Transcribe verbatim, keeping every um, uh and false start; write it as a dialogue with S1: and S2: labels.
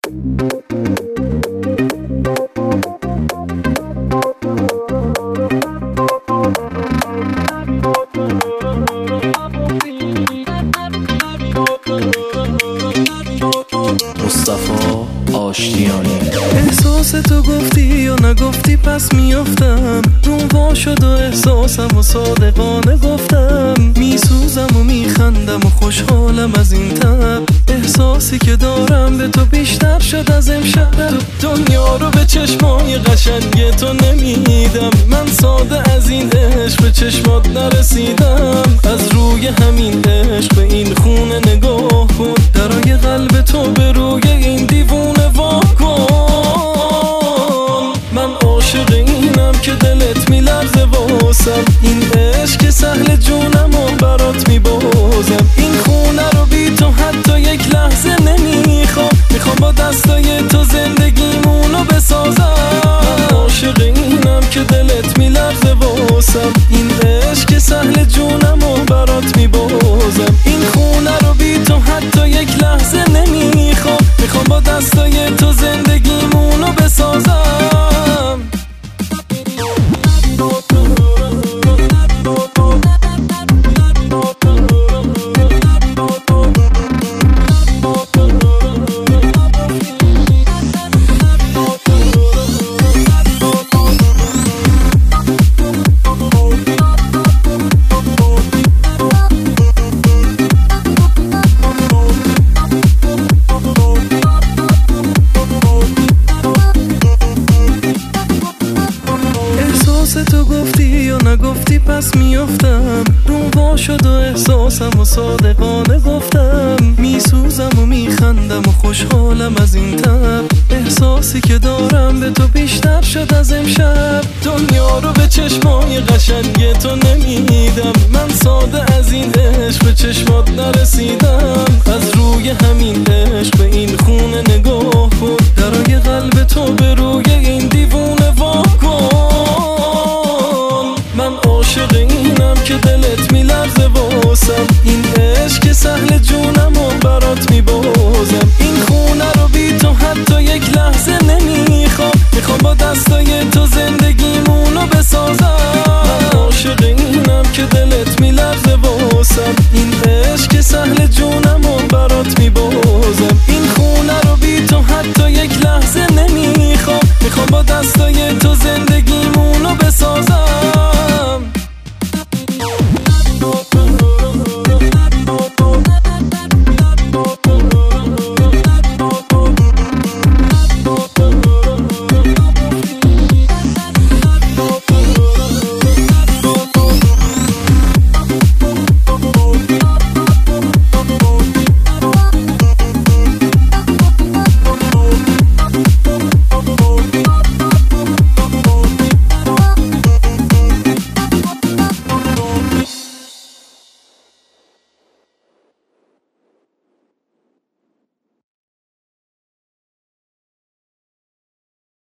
S1: مصطفی آشتیانی.
S2: احساس تو گفتی یا نگفتی پس میافتم، روم وا شد و احساسم و صادقانه گفتم. میسوزم و میخندم و خوشحالم از این تب، احساسی که دارم به تو بیشتر شد از امشب. دنیا رو به چشمای قشنگ تو نمیدم، من ساده از این عشق به چشمات نرسیدم. از روی همین عشق به این خونه نگاه کن، درای قلب تو به روی این دیوونه وا کن. من عاشق اینم که دلت میلرزه واسم، این عشق سهل جونم و برات میبازم. این خونه رو بی تو حتی یک لحظه نمیخوام، میخوام با دستای تو زندگیمونو بسازم. من عاشق اینم که دلت میلرزه واسم، این عشق سهل جونم و برات میبازم. این خونه رو بی تو حتی یک لحظه نمیخوام، میخوام با دستای تو زندگیمونو بسازم. تو گفتی یا نگفتی پس میافتم، روم وا شد و احساسم و صادقانه گفتم. میسوزم و میخندم و خوشحالم از این تب، احساسی که دارم به تو بیشتر شد از امشب. دنیا رو به چشمای قشنگ تو نمیدم، من ساده از این عشق به چشمات نرسیدم. از روی همین